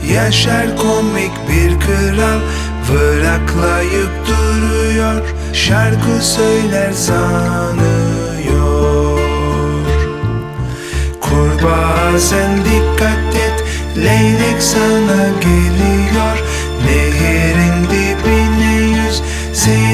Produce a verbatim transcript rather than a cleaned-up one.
Yaşar komik bir kral, vıraklayıp duruyor, şarkı söyler sanıyor. Kurbağa sen dikkat et, leylek sana geliyor. Nehirin dibine yüz,